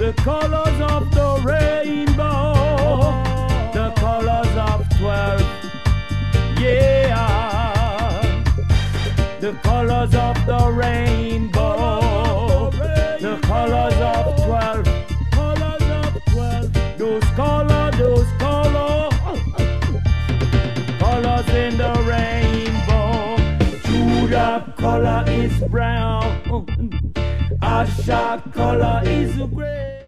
The colors of the rainbow, the colors of 12, yeah. The colors of the rainbow, the colors of 12, colors of 12. Those colors, colors in the rainbow. Tulip color is brown, Asha color is gray.